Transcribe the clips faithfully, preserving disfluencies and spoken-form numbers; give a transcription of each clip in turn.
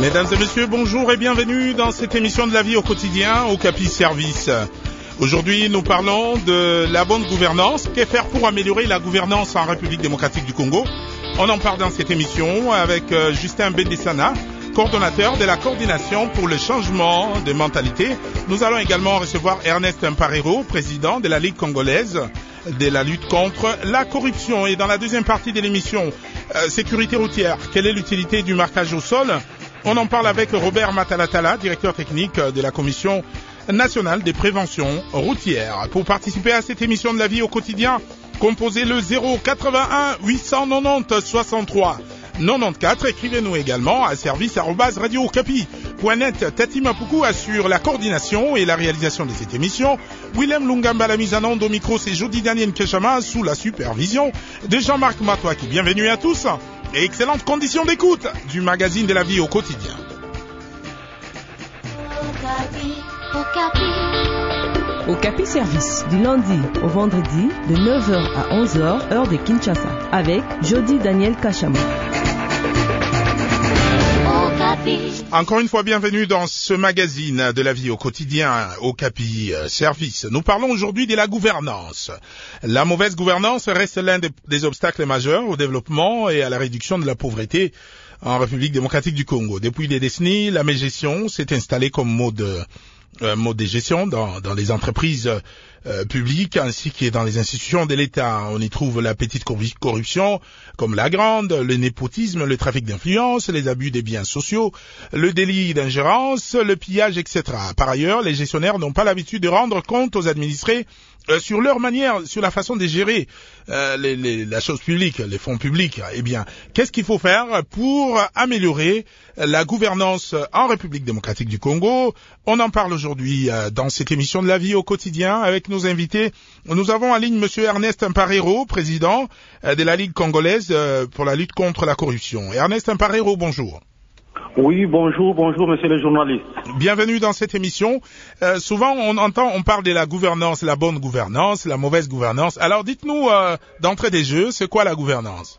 Mesdames et messieurs, bonjour et bienvenue dans cette émission de la vie au quotidien au Capi Service. Aujourd'hui, nous parlons de la bonne gouvernance. Que faire pour améliorer la gouvernance en République démocratique du Congo? On en parle dans cette émission avec euh, Justin Bendissana, coordonnateur de la coordination pour le changement de mentalité. Nous allons également recevoir Ernest Mparero, président de la Ligue congolaise de la lutte contre la corruption. Et dans la deuxième partie de l'émission, euh, sécurité routière, quelle est l'utilité du marquage au sol? On en parle avec Robert Matalatala, directeur technique de la Commission nationale des préventions routières. Pour participer à cette émission de la vie au quotidien, composez le zéro quatre-vingt-un huit cent quatre-vingt-dix soixante-trois quatre-vingt-quatorze. Écrivez-nous également à service arobase radio okapi point net. Tati Mapuku assure la coordination et la réalisation de cette émission. Willem Lungamba la mise en onde au micro, c'est Jody Daniel Keshama sous la supervision de Jean-Marc Matouaki. Bienvenue à tous et excellentes conditions d'écoute du magazine de la vie au quotidien. Okapi Service, du lundi au vendredi, de neuf heures à onze heures, heure de Kinshasa, avec Jody Daniel Kashama. Encore une fois, bienvenue dans ce magazine de la vie au quotidien, Okapi Service. Nous parlons aujourd'hui de la gouvernance. La mauvaise gouvernance reste l'un des, des obstacles majeurs au développement et à la réduction de la pauvreté en République démocratique du Congo. Depuis des décennies, la mégestion s'est installée comme mode Euh, mode de gestion dans, dans les entreprises euh, publiques ainsi que dans les institutions de l'État. On y trouve la petite corruption comme la grande, le népotisme, le trafic d'influence, les abus des biens sociaux, le délit d'ingérence, le pillage, et cetera. Par ailleurs, les gestionnaires n'ont pas l'habitude de rendre compte aux administrés euh, sur leur manière, sur la façon de gérer euh, les, les, la chose publique, les fonds publics. Eh bien, qu'est-ce qu'il faut faire pour améliorer la gouvernance en République démocratique du Congo? On en parle aujourd'hui euh, dans cette émission de la vie au quotidien avec nos invités. Nous avons en ligne monsieur Ernest Mparero, président euh, de la Ligue congolaise euh, pour la lutte contre la corruption. Ernest Mparero, bonjour. Oui, bonjour, bonjour monsieur le journaliste. Bienvenue dans cette émission. Euh, souvent on entend, on parle de la gouvernance, la bonne gouvernance, la mauvaise gouvernance. Alors dites-nous euh, d'entrée des jeux, c'est quoi la gouvernance?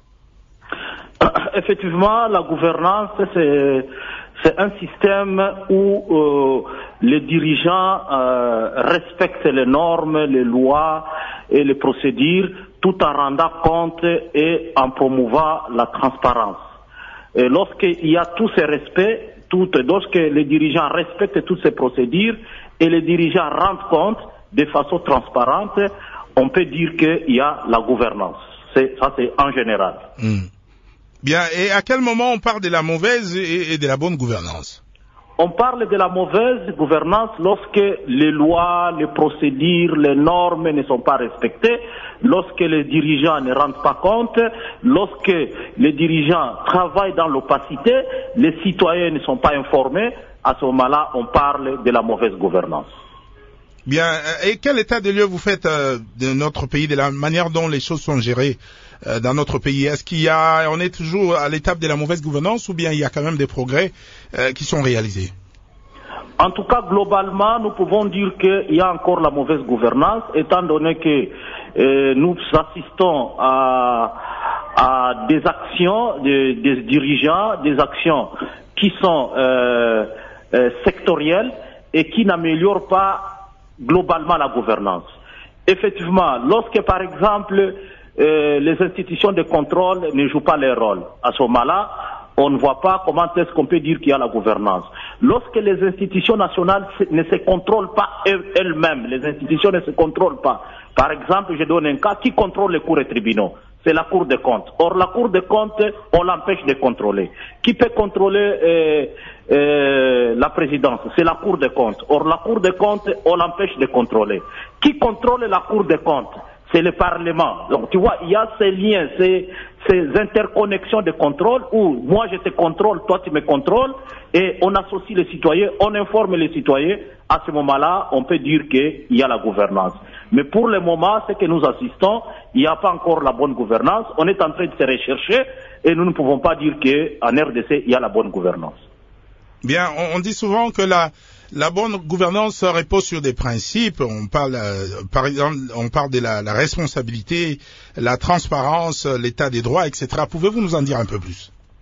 Effectivement, la gouvernance, c'est, c'est un système où euh, les dirigeants euh, respectent les normes, les lois et les procédures tout en rendant compte et en promouvant la transparence. Et lorsqu'il y a tous ces respects, tout, lorsque les dirigeants respectent toutes ces procédures et les dirigeants rendent compte de façon transparente, on peut dire qu'il y a la gouvernance. C'est, ça, c'est en général. Mmh. Bien, et à quel moment on parle de la mauvaise et, et de la bonne gouvernance? On parle de la mauvaise gouvernance lorsque les lois, les procédures, les normes ne sont pas respectées, lorsque les dirigeants ne rendent pas compte, lorsque les dirigeants travaillent dans l'opacité, les citoyens ne sont pas informés. À ce moment-là, on parle de la mauvaise gouvernance. Bien, et quel état de lieu vous faites euh, de notre pays, de la manière dont les choses sont gérées euh, dans notre pays? Est-ce qu'il y a, on est toujours à l'étape de la mauvaise gouvernance ou bien il y a quand même des progrès euh, qui sont réalisés? En tout cas, globalement, nous pouvons dire qu'il y a encore la mauvaise gouvernance, étant donné que euh, nous assistons à, à des actions des, des dirigeants, des actions qui sont euh, euh, sectorielles et qui n'améliorent pas globalement la gouvernance. Effectivement, lorsque par exemple euh, les institutions de contrôle ne jouent pas leur rôle, à ce moment-là, on ne voit pas comment est-ce qu'on peut dire qu'il y a la gouvernance. Lorsque les institutions nationales ne se contrôlent pas elles-mêmes, les institutions ne se contrôlent pas. Par exemple, je donne un cas, qui contrôle les cours et tribunaux? C'est la Cour des comptes. Or, la Cour des comptes, on l'empêche de contrôler. Qui peut contrôler euh, euh, la présidence? C'est la Cour des comptes. Or, la Cour des comptes, on l'empêche de contrôler. Qui contrôle la Cour des comptes? C'est le Parlement. Donc, tu vois, il y a ces liens, ces, ces interconnexions de contrôle où moi je te contrôle, toi tu me contrôles, et on associe les citoyens, on informe les citoyens. À ce moment-là, on peut dire qu'il y a la gouvernance. Mais pour le moment, ce que nous assistons, il n'y a pas encore la bonne gouvernance. On est en train de se rechercher et nous ne pouvons pas dire qu'en R D C, il y a la bonne gouvernance. Bien, on, on dit souvent que la, la bonne gouvernance repose sur des principes. On parle, euh, par exemple, on parle de la, la responsabilité, la transparence, l'état des droits, et cetera. Pouvez-vous nous en dire un peu plus?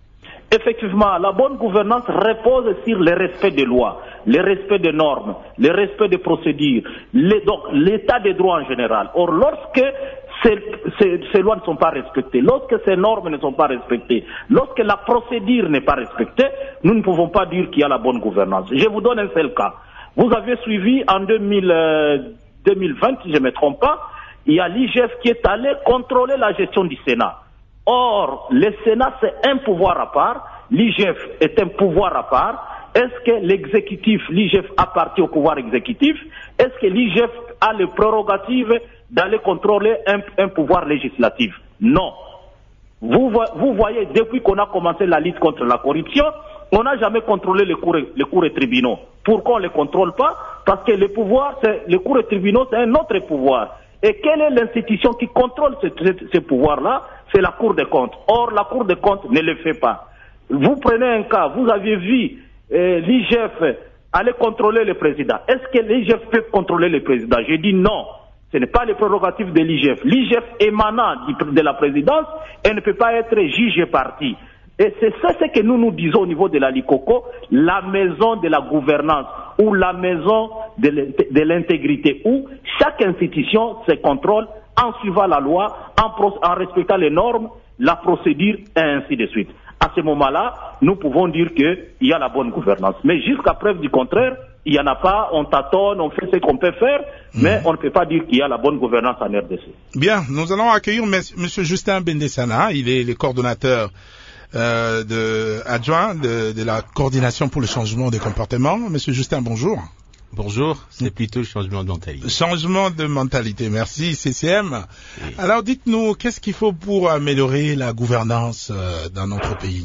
effectivement, la bonne gouvernance repose sur le respect des lois, le respect des normes, le respect des procédures, les, donc l'état des droits en général. Or, lorsque ces, ces, ces lois ne sont pas respectées, lorsque ces normes ne sont pas respectées, lorsque la procédure n'est pas respectée, nous ne pouvons pas dire qu'il y a la bonne gouvernance. Je vous donne un seul cas. Vous avez suivi en deux mille, euh, deux mille vingt, si je ne me trompe pas, il y a l'I G F qui est allé contrôler la gestion du Sénat. Or, le Sénat, c'est un pouvoir à part, l'I G F est un pouvoir à part. Est-ce que l'exécutif, l'I G F appartient au pouvoir exécutif? Est-ce que l'I G F a les prérogatives d'aller contrôler un, un pouvoir législatif? Non. Vous, vous voyez, depuis qu'on a commencé la lutte contre la corruption, on n'a jamais contrôlé les cours, les cours et tribunaux. Pourquoi on ne les contrôle pas? Parce que les pouvoirs, c'est, les cours et tribunaux, c'est un autre pouvoir. Et quelle est l'institution qui contrôle ce, ce, ce pouvoir-là? C'est la Cour des comptes. Or, la Cour des comptes ne le fait pas. Vous prenez un cas, vous avez vu euh, l'I G F aller contrôler le président. Est-ce que l'I G F peut contrôler le président? J'ai dit non. Ce n'est pas les prérogatives de l'I G F. L'I G F émanant de la présidence, elle ne peut pas être juge et partie. Et c'est ça ce que nous nous disons au niveau de la LICOCO, la maison de la gouvernance ou la maison de l'intégrité, où chaque institution se contrôle en suivant la loi, en, pro, en respectant les normes, la procédure et ainsi de suite. À ce moment-là, nous pouvons dire qu'il y a la bonne gouvernance. Mais jusqu'à preuve du contraire, il n'y en a pas, on tâtonne, on fait ce qu'on peut faire, mmh. mais on ne peut pas dire qu'il y a la bonne gouvernance en R D C. Bien, nous allons accueillir M. Justin Bendesana, il est le coordonnateur euh, de, adjoint de, de la coordination pour le changement des comportements. Monsieur Justin, bonjour. Bonjour, c'est plutôt le changement de mentalité. Changement de mentalité, merci C C M. Oui. Alors dites-nous, qu'est-ce qu'il faut pour améliorer la gouvernance euh, dans notre pays?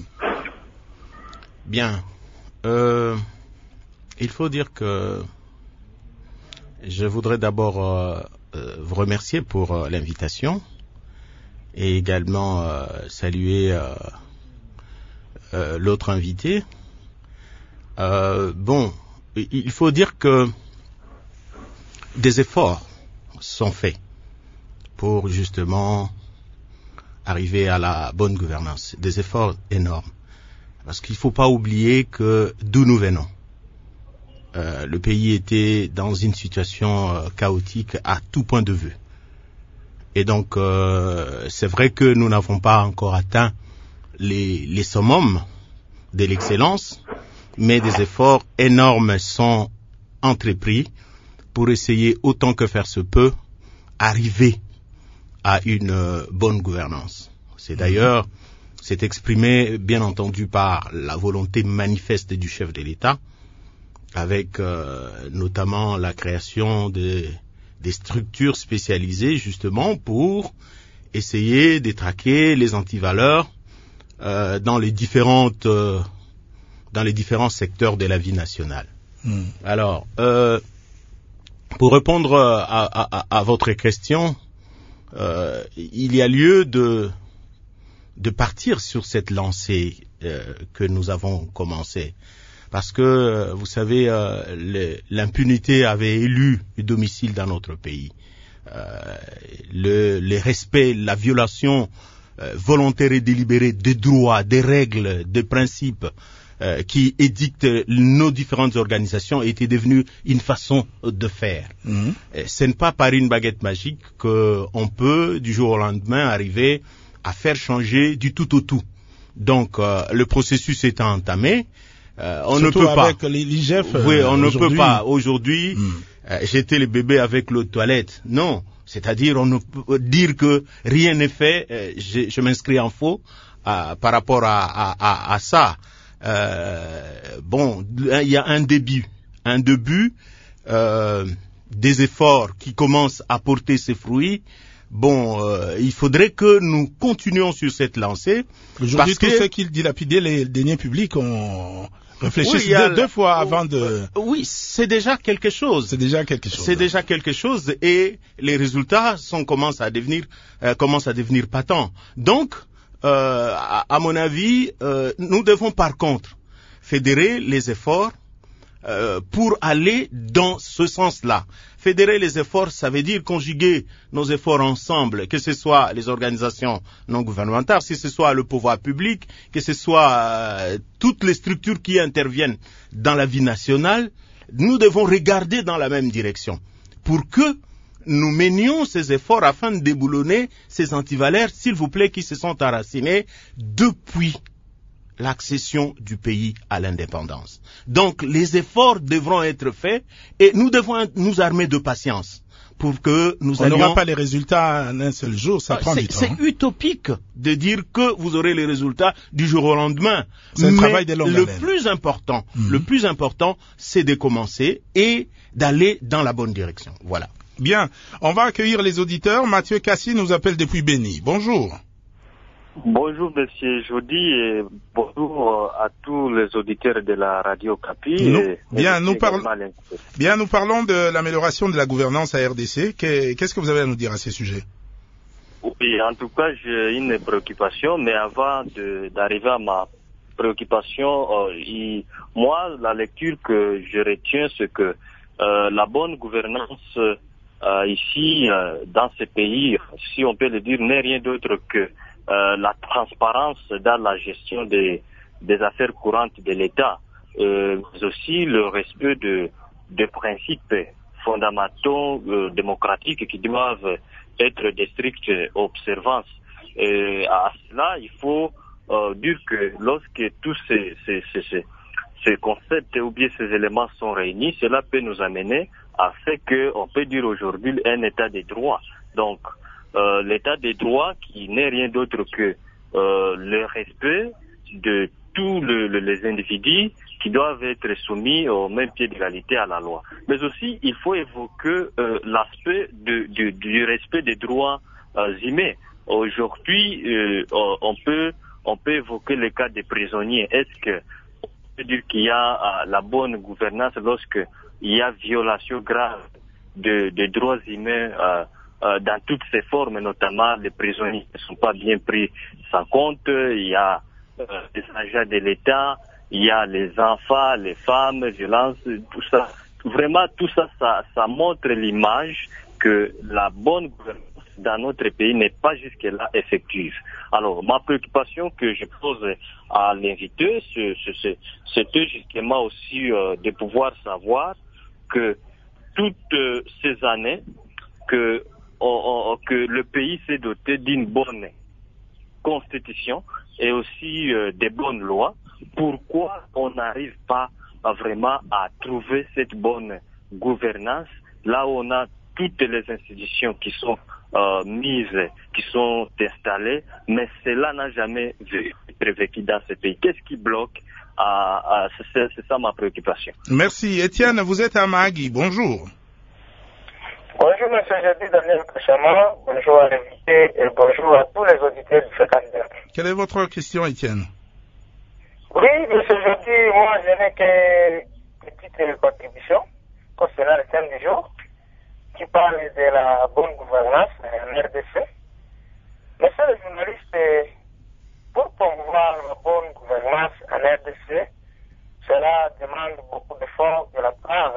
Bien, euh, il faut dire que je voudrais d'abord euh, euh, vous remercier pour euh, l'invitation et également euh, saluer euh, euh, l'autre invité. Euh, bon, il faut dire que des efforts sont faits pour justement arriver à la bonne gouvernance. Des efforts énormes. Parce qu'il ne faut pas oublier que d'où nous venons. Euh, le pays était dans une situation euh, chaotique à tout point de vue. Et donc, euh, c'est vrai que nous n'avons pas encore atteint les, les summums de l'excellence, mais des efforts énormes sont entrepris pour essayer, autant que faire se peut, arriver à une euh, bonne gouvernance. C'est d'ailleurs, c'est exprimé, bien entendu, par la volonté manifeste du chef de l'État, avec euh, notamment la création de, des structures spécialisées, justement, pour essayer de traquer les antivaleurs euh, dans les différentes... Euh, dans les différents secteurs de la vie nationale. Mmh. Alors, euh, pour répondre à, à, à votre question, euh, il y a lieu de, de partir sur cette lancée euh, que nous avons commencée. Parce que, vous savez, euh, le, l'impunité avait élu le domicile dans notre pays. Euh, le, le respect, la violation euh, volontaire et délibérée des droits, des règles, des principes, Euh, qui édicte nos différentes organisations était devenu une façon de faire. Mmh. Ce n'est pas par une baguette magique qu'on peut, du jour au lendemain, arriver à faire changer du tout au tout. Donc, euh, le processus étant entamé, euh, on Surtout ne peut avec pas... l'I G F, oui, on euh, ne peut pas. Aujourd'hui, mmh. euh, jeter le bébé avec l'eau de toilette. Non. C'est-à-dire, on ne peut dire que rien n'est fait. Euh, je, je m'inscris en faux euh, par rapport à, à, à, à ça. Euh, bon, il y a un début, un début euh, des efforts qui commencent à porter ses fruits. Bon, euh, il faudrait que nous continuions sur cette lancée. Aujourd'hui, parce tous que... ceux qui dilapidaient les deniers publics ont réfléchi oui, a... deux, deux fois avant de... Oui, c'est déjà quelque chose. C'est déjà quelque chose. C'est hein. déjà quelque chose et les résultats sont, commencent à devenir, euh, commencent à devenir patents. Donc, Euh, à, à mon avis, euh, nous devons par contre fédérer les efforts euh, pour aller dans ce sens-là. Fédérer les efforts, ça veut dire conjuguer nos efforts ensemble, que ce soit les organisations non gouvernementales, que ce soit le pouvoir public, que ce soit euh, toutes les structures qui interviennent dans la vie nationale. Nous devons regarder dans la même direction pour que nous menions ces efforts afin de déboulonner ces antivaleurs, s'il vous plaît, qui se sont enracinés depuis l'accession du pays à l'indépendance. Donc, les efforts devront être faits et nous devons nous armer de patience pour que nous On allions... n'aura pas les résultats en un seul jour, ça prend c'est, du temps. C'est hein. utopique de dire que vous aurez les résultats du jour au lendemain. C'est un Mais travail de longue le haleine. plus important, Mm-hmm. le plus important, c'est de commencer et d'aller dans la bonne direction. Voilà. Bien, on va accueillir les auditeurs. Mathieu Cassi nous appelle depuis Béni. Bonjour. Bonjour Monsieur Jody et bonjour à tous les auditeurs de la radio Capi. Nous, et, bien, et nous parlons, bien, nous parlons de l'amélioration de la gouvernance à R D C. Qu'est-ce que vous avez à nous dire à ces sujets? Oui, en tout cas, j'ai une préoccupation, mais avant de, d'arriver à ma préoccupation, euh, il, moi, la lecture que je retiens, c'est que euh, la bonne gouvernance euh, ici, euh, dans ce pays, si on peut le dire, n'est rien d'autre que Euh, la transparence dans la gestion des, des affaires courantes de l'État, euh, mais aussi le respect de, de principes fondamentaux euh, démocratiques qui doivent être de strictes observances. Et à cela, il faut euh, dire que lorsque tous ces, ces, ces, ces, ces concepts ou bien ces éléments sont réunis, cela peut nous amener à ce qu'on peut dire aujourd'hui un état de droit. Donc, Euh, l'état des droits qui n'est rien d'autre que euh, le respect de tous le, le, les individus qui doivent être soumis au même pied d'égalité à la loi. Mais aussi, il faut évoquer euh, l'aspect de, de, du respect des droits euh, humains. Aujourd'hui, euh, on peut on peut évoquer le cas des prisonniers. Est-ce que on peut dire qu'il y a euh, la bonne gouvernance lorsque il y a violation grave de, de droits humains euh, Euh, dans toutes ses formes, notamment les prisonniers ne sont pas bien pris en compte, il y a euh, les agents de l'État, il y a les enfants, les femmes, violences, tout ça. Vraiment, tout ça, ça, ça montre l'image que la bonne gouvernance dans notre pays n'est pas jusque-là effective. Alors, ma préoccupation que je pose à l'invité, c'était justement aussi euh, de pouvoir savoir que toutes euh, ces années, que Oh, oh, que le pays s'est doté d'une bonne constitution et aussi euh, des bonnes lois. Pourquoi on n'arrive pas à vraiment à trouver cette bonne gouvernance là où on a toutes les institutions qui sont euh, mises, qui sont installées, mais cela n'a jamais été vécu dans ce pays. Qu'est-ce qui bloque? Ah, ah, c'est, c'est ça ma préoccupation. Merci. Étienne, vous êtes à Mahagui. Bonjour. Bonjour, monsieur Jody Daniel Kachama. Bonjour à l'invité et bonjour à tous les auditeurs du Fécandaire. Quelle est votre question, Étienne? Oui, monsieur Jody, moi, je n'ai qu'une petite contribution concernant le thème du jour qui parle de la bonne gouvernance en R D C. Monsieur le journaliste, pour promouvoir la bonne gouvernance en R D C, cela demande beaucoup d'efforts de la part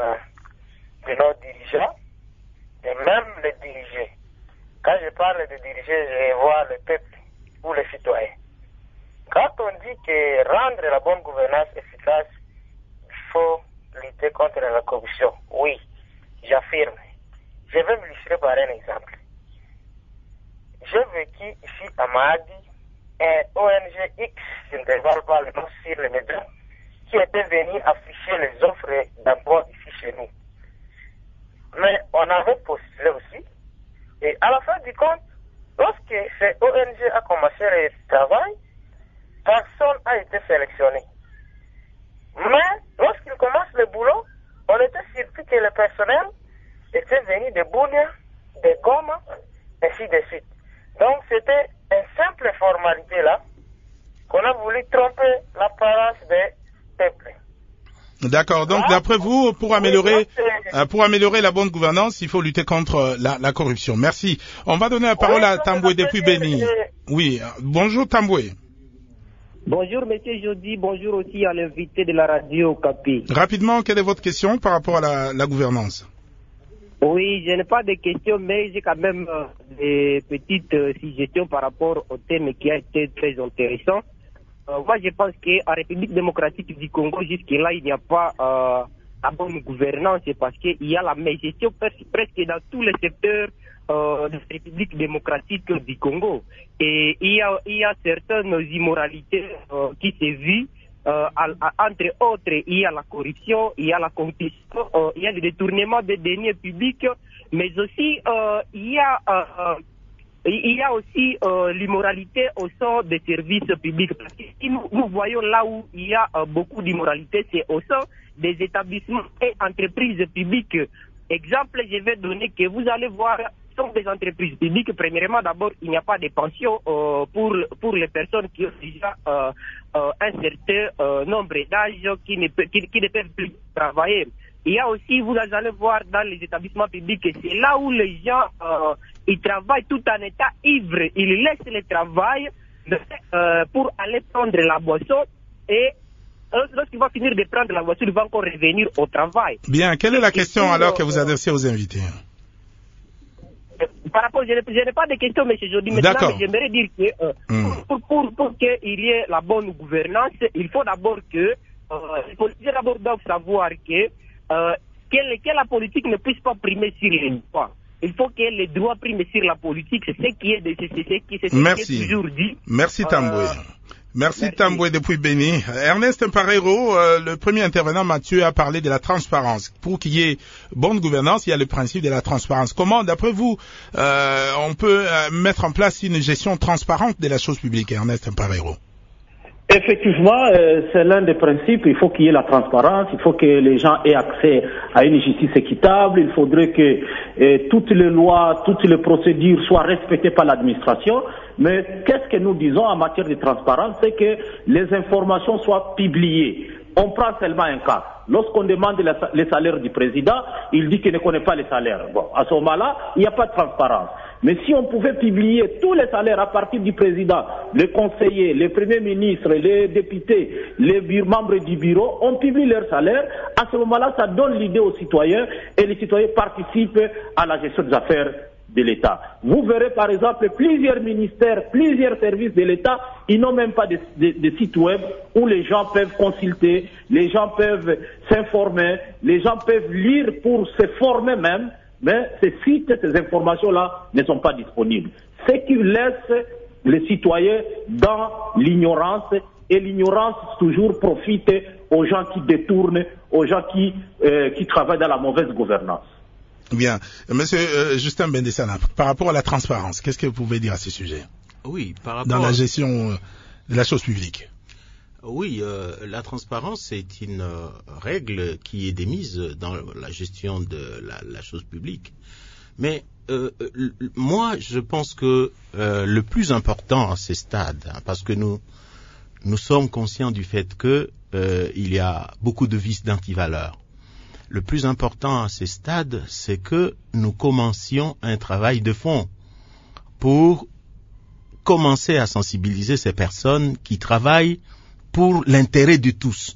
de nos dirigeants et même les diriger. Quand je parle de diriger, je vois le peuple ou les citoyens. Quand on dit que rendre la bonne gouvernance efficace, il faut lutter contre la corruption. Oui, j'affirme. Je vais m'illustrer par un exemple. J'ai vécu ici à Mahadi un O N G X, je ne dévoile pas le nom sur les médias, qui était venu afficher les offres d'emploi ici chez nous. Mais on avait postulé aussi. Et à la fin du compte, lorsque ce O N G a commencé le travail, personne n'a été sélectionné. Mais lorsqu'il commence le boulot, on était surpris que le personnel était venu de Bounia, de Goma, ainsi de suite. Donc c'était une simple formalité là qu'on a voulu tromper l'apparence des peuples. D'accord. Donc, ah, d'après vous, pour améliorer, euh, pour améliorer la bonne gouvernance, il faut lutter contre la, la corruption. Merci. On va donner la parole oui, à Tamboué depuis Béni. Oui. Bonjour Tamboué. Bonjour Monsieur Jody, bonjour aussi à l'invité de la radio Okapi. Rapidement, quelle est votre question par rapport à la, la gouvernance? Oui, je n'ai pas de questions, mais j'ai quand même euh, des petites euh, suggestions par rapport au thème qui a été très intéressant. Euh, moi, je pense qu'en République démocratique du Congo, jusque-là, il n'y a pas euh, la bonne gouvernance parce qu'il y a la mégestion presque dans tous les secteurs euh, de la République démocratique du Congo. Et il y a, il y a certaines immoralités euh, qui se vivent. Euh, à, à, entre autres, il y a la corruption, il y a la compétition, euh, il y a le détournement des deniers publics, mais aussi euh, il y a euh, il y a aussi euh, l'immoralité au sein des services publics. Parce que si nous, nous voyons là où il y a euh, beaucoup d'immoralité, c'est au sein des établissements et entreprises publiques. Exemple, je vais donner que vous allez voir sont des entreprises publiques. Premièrement, d'abord, il n'y a pas de pension euh, pour pour les personnes qui ont déjà euh, euh, un certain euh, nombre d'âge qui ne peut, qui, qui ne peuvent plus travailler. Il y a aussi, vous allez voir dans les établissements publics, c'est là où les gens euh, ils travaillent tout en état ivre. Ils laissent le travail euh, pour aller prendre la boisson et lorsqu'il va finir de prendre la voiture, il va encore revenir au travail. Bien, quelle est la question pour, alors que vous adressez aux invités? Par rapport, je n'ai pas de questions, M. Jody, mais j'aimerais dire que euh, mm. pour, pour, pour qu'il y ait la bonne gouvernance, il faut d'abord que euh, les politiciens d'abord doivent savoir que, euh, que, que la politique ne puisse pas primer sur les droits. Il faut que les droits priment sur la politique, c'est ce qui est, c'est ce qui est, ce qui est toujours dit. Merci Tamboué. Euh, Merci, Merci. Tamboué depuis Béni. Ernest Parero, euh, le premier intervenant, Mathieu, a parlé de la transparence. Pour qu'il y ait bonne gouvernance, il y a le principe de la transparence. Comment, d'après vous, euh, on peut euh, mettre en place une gestion transparente de la chose publique, Ernest Parero? Effectivement, euh, c'est l'un des principes. Il faut qu'il y ait la transparence, il faut que les gens aient accès à une justice équitable, il faudrait que euh, toutes les lois, toutes les procédures soient respectées par l'administration. Mais qu'est-ce que nous disons en matière de transparence? C'est que les informations soient publiées. On prend seulement un cas. Lorsqu'on demande les salaires du président, il dit qu'il ne connaît pas les salaires. Bon, à ce moment-là, il n'y a pas de transparence. Mais si on pouvait publier tous les salaires à partir du président, les conseillers, les premiers ministres, les députés, les membres du bureau, on publie leurs salaires, à ce moment-là, ça donne l'idée aux citoyens et les citoyens participent à la gestion des affaires de l'État. Vous verrez par exemple plusieurs ministères, plusieurs services de l'État, ils n'ont même pas de, de, de site web où les gens peuvent consulter, les gens peuvent s'informer, les gens peuvent lire pour se former même. Mais ces sites, ces informations-là ne sont pas disponibles. Ce qui laisse les citoyens dans l'ignorance, et l'ignorance toujours profite aux gens qui détournent, aux gens qui, euh, qui travaillent dans la mauvaise gouvernance. Bien. Monsieur euh, Justin Bendessana, par rapport à la transparence, qu'est-ce que vous pouvez dire à ce sujet? Oui, par rapport dans la gestion euh, de la chose publique. Oui, euh, la transparence c'est une euh, règle qui est démise dans la gestion de la, la chose publique. Mais euh, euh, moi, je pense que euh, le plus important à ces stades, hein, parce que nous nous sommes conscients du fait que euh, il y a beaucoup de vices d'antivaleurs. Le plus important à ces stades, c'est que nous commencions un travail de fond pour commencer à sensibiliser ces personnes qui travaillent pour l'intérêt de tous.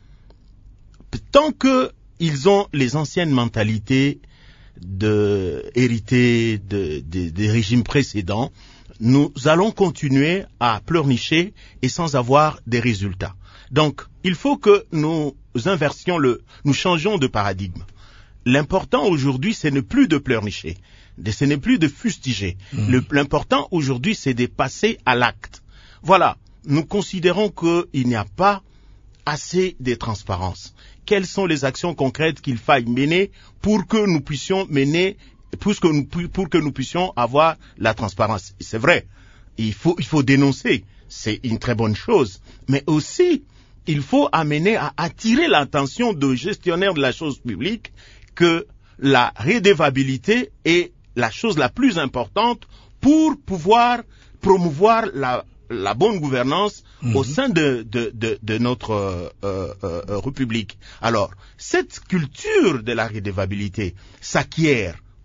Tant que ils ont les anciennes mentalités de, héritées de, de, des régimes précédents, nous allons continuer à pleurnicher et sans avoir des résultats. Donc, il faut que nous inversions le, nous changeons de paradigme. L'important aujourd'hui, ce n'est plus de pleurnicher, ce n'est plus de fustiger. Mmh. Le, l'important aujourd'hui, c'est de passer à l'acte. Voilà. Nous considérons qu'il n'y a pas assez de transparence. Quelles sont les actions concrètes qu'il faille mener pour que nous puissions mener, pour que nous, pour que nous puissions avoir la transparence? C'est vrai, il faut, il faut dénoncer, c'est une très bonne chose, mais aussi il faut amener à attirer l'attention de gestionnaires de la chose publique que la redevabilité est la chose la plus importante pour pouvoir promouvoir la la bonne gouvernance mmh. au sein de, de, de, de notre euh, euh, euh, République. Alors, cette culture de la redevabilité s'acquiert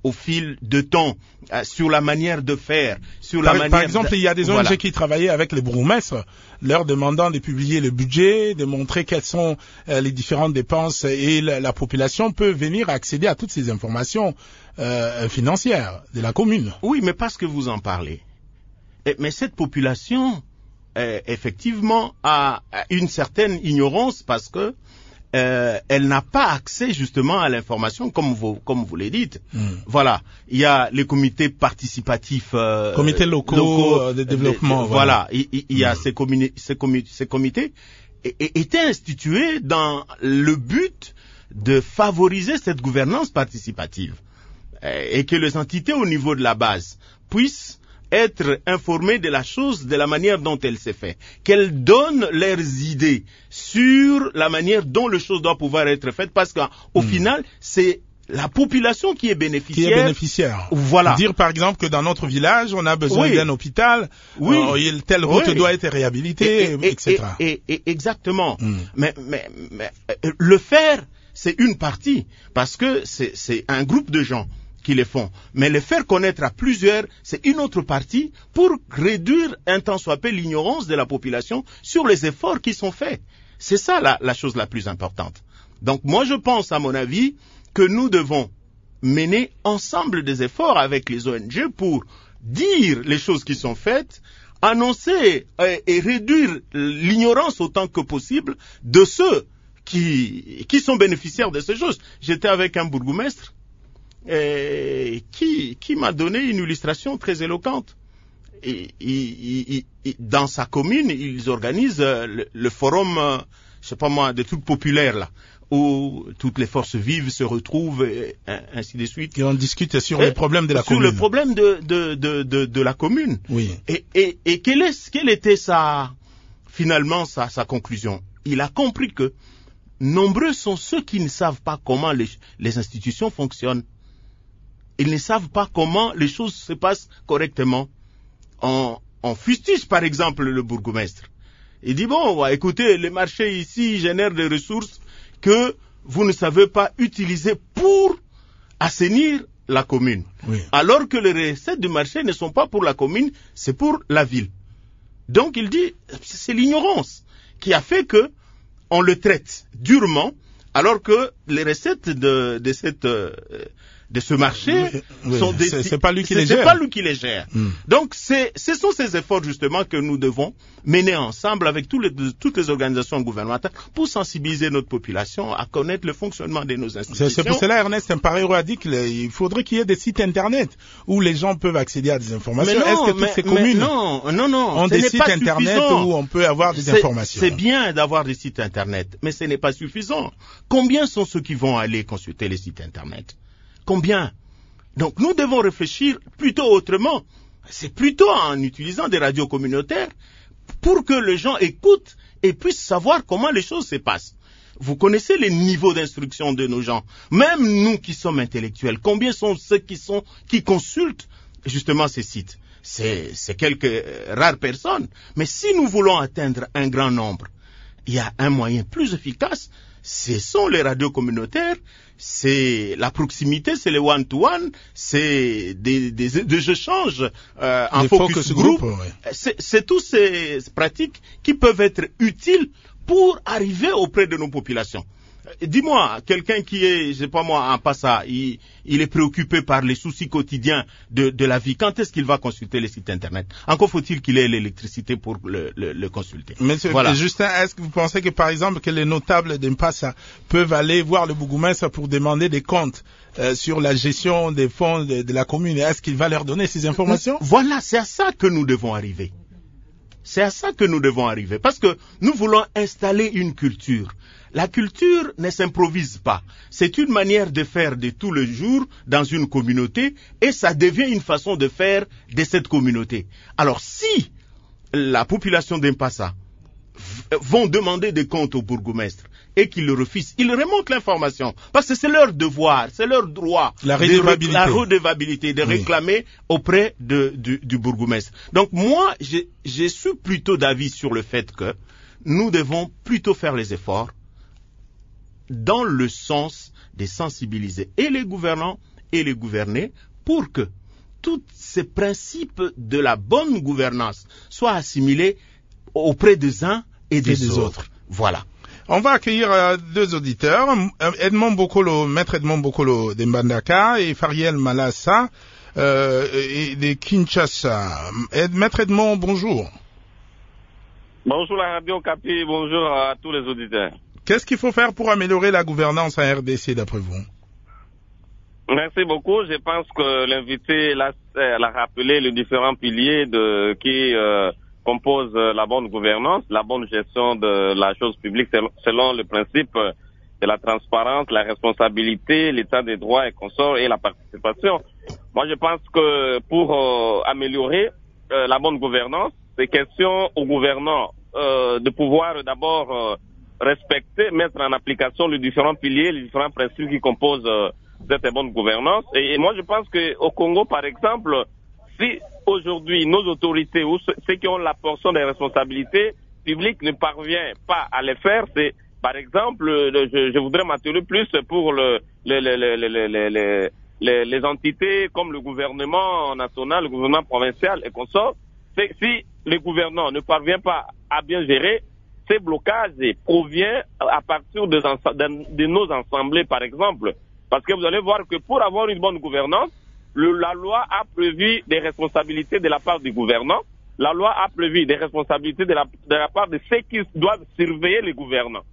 au fil de temps, euh, sur la manière de faire, sur par, la manière... Par exemple, de... il y a des O N G voilà. qui travaillaient avec les bourgmestres, leur demandant de publier le budget, de montrer quelles sont euh, les différentes dépenses, et la, la population peut venir accéder à toutes ces informations euh, financières de la commune. Oui, mais parce que vous en parlez. Et, mais cette population, euh, effectivement, a, a une certaine ignorance parce que Euh, elle n'a pas accès justement à l'information comme vous comme vous l'avez dit. Mm. Voilà, il y a les comités participatifs, euh, comités locaux, locaux de développement. De, voilà, il, il, il y a mm. ces, comi- ces, comi- ces comités et, et, étaient institués dans le but de favoriser cette gouvernance participative et, et que les entités au niveau de la base puissent être informées de la chose, de la manière dont elle s'est faite, qu'elles donnent leurs idées sur la manière dont les choses doivent pouvoir être faites, parce qu'au mmh. final, c'est la population qui est bénéficiaire. Qui est bénéficiaire. Voilà. Dire par exemple que dans notre village, on a besoin oui. d'un hôpital, oui. euh, telle route oui. doit être réhabilitée, et, et, et cetera. Et, et, et exactement. Mmh. Mais, mais, mais le faire, c'est une partie, parce que c'est, c'est un groupe de gens qui les font. Mais les faire connaître à plusieurs, c'est une autre partie pour réduire un tant soit peu l'ignorance de la population sur les efforts qui sont faits. C'est ça la, la chose la plus importante. Donc moi je pense, à mon avis, que nous devons mener ensemble des efforts avec les O N G pour dire les choses qui sont faites, annoncer et, et réduire l'ignorance autant que possible de ceux qui, qui sont bénéficiaires de ces choses. J'étais avec un bourgmestre Et qui, qui m'a donné une illustration très éloquente. Et, et, et, et, dans sa commune, ils organisent le, le forum, euh, je sais pas moi, des trucs populaires là, où toutes les forces vives se retrouvent, et, et ainsi de suite. Et on discute sur et, les problèmes de la sur commune. Sur le problème de, de, de, de, de la commune. Oui. Et, et, et quelle, est, quelle était sa, finalement sa, sa conclusion? Il a compris que nombreux sont ceux qui ne savent pas comment les, les institutions fonctionnent. Ils ne savent pas comment les choses se passent correctement. On, on fustige par exemple le bourgmestre. Il dit bon, bah, écoutez, les marchés ici génèrent des ressources que vous ne savez pas utiliser pour assainir la commune. Oui. Alors que les recettes du marché ne sont pas pour la commune, c'est pour la ville. Donc il dit, c'est l'ignorance qui a fait que on le traite durement, alors que les recettes de, de cette euh, de ce marché oui, oui, sont des, c'est, c'est pas lui qui les c'est gère. pas lui qui les gère. Mm. Donc c'est ce sont ces efforts justement que nous devons mener ensemble avec tous les, toutes les organisations gouvernementales pour sensibiliser notre population à connaître le fonctionnement de nos institutions. C'est, c'est pour cela, Ernest Mparéro a dit qu'il faudrait qu'il y ait des sites internet où les gens peuvent accéder à des informations. Non, Est-ce que toutes mais, ces communes non, non, non, ont ce des n'est sites pas internet suffisant. où on peut avoir des c'est, informations? C'est bien d'avoir des sites internet, mais ce n'est pas suffisant. Combien sont ceux qui vont aller consulter les sites internet? Combien? Donc nous devons réfléchir plutôt autrement. C'est plutôt en utilisant des radios communautaires pour que les gens écoutent et puissent savoir comment les choses se passent. Vous connaissez les niveaux d'instruction de nos gens. Même nous qui sommes intellectuels, combien sont ceux qui sont qui consultent justement ces sites? C'est, c'est quelques rares personnes. Mais si nous voulons atteindre un grand nombre, il y a un moyen plus efficace. Ce sont les radios communautaires, c'est la proximité, c'est les one-to-one, c'est des, des, des échanges euh, en focus, focus group. group ouais. c'est, c'est toutes ces pratiques qui peuvent être utiles pour arriver auprès de nos populations. Dis-moi, quelqu'un qui est, je sais pas moi, en Passa, il, il est préoccupé par les soucis quotidiens de, de la vie. Quand est-ce qu'il va consulter les sites internet? Encore faut-il qu'il ait l'électricité pour le, le, le consulter. Monsieur voilà. Justin, est-ce que vous pensez que par exemple que les notables d'Mpassa peuvent aller voir le bourgmestre pour demander des comptes euh, sur la gestion des fonds de, de la commune? Est-ce qu'il va leur donner ces informations? Voilà, c'est à ça que nous devons arriver. C'est à ça que nous devons arriver. Parce que nous voulons installer une culture. La culture ne s'improvise pas. C'est une manière de faire de tous les jours dans une communauté et ça devient une façon de faire de cette communauté. Alors si la population d'Mpassa vont demander des comptes au bourgmestre et qu'ils le refusent, ils remontent l'information parce que c'est leur devoir, c'est leur droit, la redevabilité, de, la redevabilité de oui. réclamer auprès de, du, du bourgmestre. Donc moi, je, je suis plutôt d'avis sur le fait que nous devons plutôt faire les efforts dans le sens de sensibiliser et les gouvernants et les gouverner pour que tous ces principes de la bonne gouvernance soient assimilés auprès des uns et des, et des autres. autres. Voilà. On va accueillir euh, deux auditeurs, Edmond Bokolo, maître Edmond Bokolo de Mbandaka et Fariel Malassa euh, et de Kinshasa. Ed, maître Edmond, bonjour. Bonjour la radio Capi, bonjour à tous les auditeurs. Qu'est-ce qu'il faut faire pour améliorer la gouvernance en R D C d'après vous? Merci beaucoup. Je pense que l'invité l'a, l'a rappelé les différents piliers de, qui euh, composent la bonne gouvernance, la bonne gestion de la chose publique selon le principe de la transparence, la responsabilité, l'état des droits et consorts et la participation. Moi, je pense que pour euh, améliorer euh, la bonne gouvernance, c'est question aux gouvernants euh, de pouvoir d'abord euh, respecter, mettre en application les différents piliers, les différents principes qui composent euh, cette bonne gouvernance. Et, et moi, je pense qu'au Congo, par exemple, si aujourd'hui nos autorités ou ceux qui ont la portion des responsabilités publiques ne parviennent pas à les faire, c'est par exemple, je, je voudrais m'attirer plus pour le, le, le, le, le, le, le, les, les entités comme le gouvernement national, le gouvernement provincial et consorts. Si le gouvernement ne parvient pas à bien gérer, ces blocages proviennent à partir de, de, de nos assemblées, par exemple. Parce que vous allez voir que pour avoir une bonne gouvernance, le, la loi a prévu des responsabilités de la part du gouvernant. La loi a prévu des responsabilités de la, de la part de ceux qui doivent surveiller les gouvernants.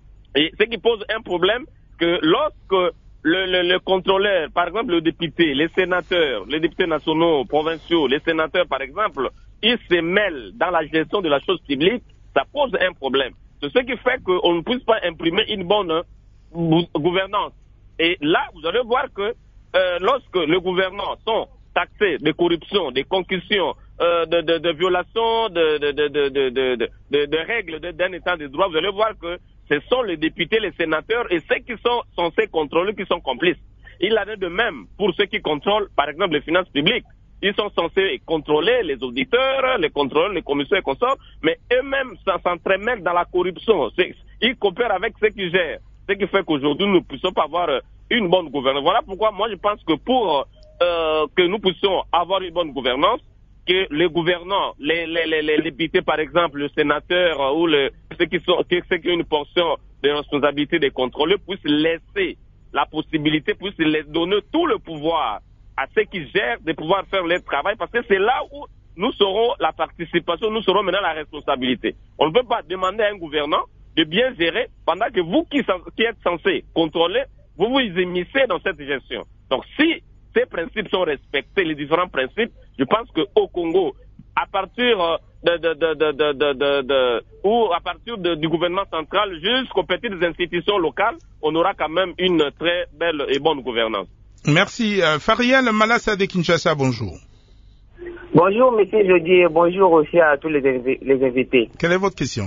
Et ce qui pose un problème, que lorsque le, le, le contrôleur, par exemple le député, les sénateurs, les députés nationaux, provinciaux, les sénateurs par exemple, ils se mêlent dans la gestion de la chose publique, ça pose un problème. C'est ce qui fait qu'on ne puisse pas imprimer une bonne euh, gouvernance. Et là, vous allez voir que euh, lorsque les gouvernants sont taxés de corruption, de concussion, euh, de, de, de violation de, de, de, de, de, de, de, de règles d'un état de droit, vous allez voir que ce sont les députés, les sénateurs et ceux qui sont censés contrôler qui sont complices. Il en est de même pour ceux qui contrôlent, par exemple, les finances publiques. Ils sont censés contrôler les auditeurs, les contrôleurs, les commissions et consorts, mais eux-mêmes s'entremêlent dans la corruption. Ils coopèrent avec ceux qui gèrent. Ce qui fait qu'aujourd'hui, nous ne puissions pas avoir une bonne gouvernance. Voilà pourquoi moi je pense que pour euh, que nous puissions avoir une bonne gouvernance, que les gouvernants, les, les, les, les députés par exemple, le sénateur euh, ou le, ceux, qui sont, ceux qui ont une portion de responsabilité de contrôler puissent laisser la possibilité, puissent les donner tout le pouvoir à ceux qui gèrent de pouvoir faire leur travail, parce que c'est là où nous serons la participation, nous serons maintenant la responsabilité. On ne peut pas demander à un gouvernant de bien gérer pendant que vous qui, qui êtes censés contrôler, vous vous émissez dans cette gestion. Donc si ces principes sont respectés, les différents principes, je pense qu'au Congo, à partir de, de, de, de, de, de, de, de ou à partir de, du gouvernement central jusqu'aux petites institutions locales, on aura quand même une très belle et bonne gouvernance. Merci. Euh, Fariel Malassa de Kinshasa, bonjour. Bonjour, monsieur Jody, et bonjour aussi à tous les, les invités. Quelle est votre question?